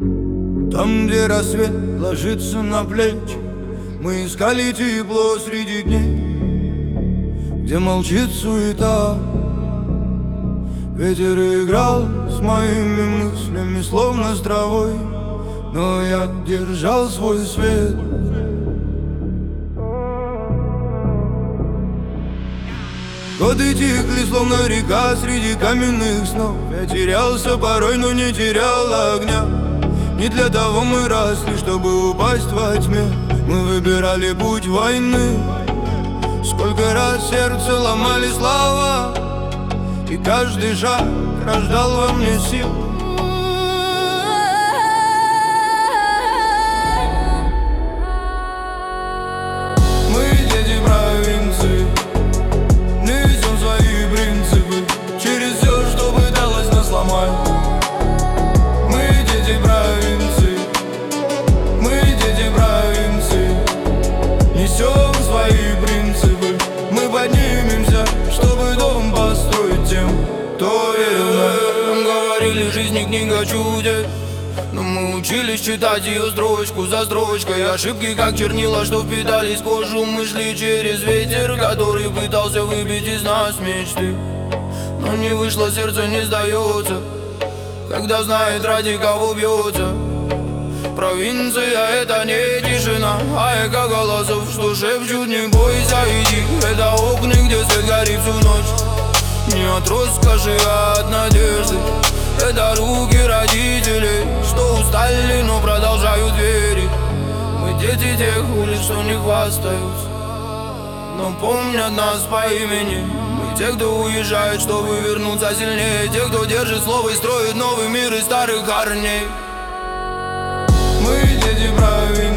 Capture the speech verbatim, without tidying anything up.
Там, где рассвет ложится на плечи, мы искали тепло среди дней, где молчит суета. Ветер играл с моими мыслями, словно с травой, но я держал свой свет. Годы текли, словно река среди каменных снов. Я терялся порой, но не терял огня. Не для того мы росли, чтобы упасть во тьме. Мы выбирали путь войны. Сколько раз сердце ломали слова, и каждый шаг рождал во мне сил. Мы дети провинции, несем свои принципы через все, что пыталось нас сломать. Мы дети провинции, мы дети провинции, несем свои принципы. Мы поднимемся, чтобы дом построить тем, кто верил в нас. Нам говорили, жизнь книга чудес, но мы учились читать ее строчку за строчкой. Ошибки, как чернила, что впитались в кожу. Мы шли через ветер, который пытался выбить из нас мечты. Но не вышло, сердце не сдается, когда знает, ради кого бьется. Провинция — это не тишина, а эко голосов, что шепчут: не бойся, иди. Это окна, где свет горит всю ночь. Не от роскоши, а от надежды. Это руки родителей, что устали, но продолжают верить. Мы дети тех улиц, что не хвастаются, но помнят нас по имени. Мы те, кто уезжает, чтобы вернуться сильнее. Те, кто держит слово и строит новый мир из старых корней. Мы дети правильные.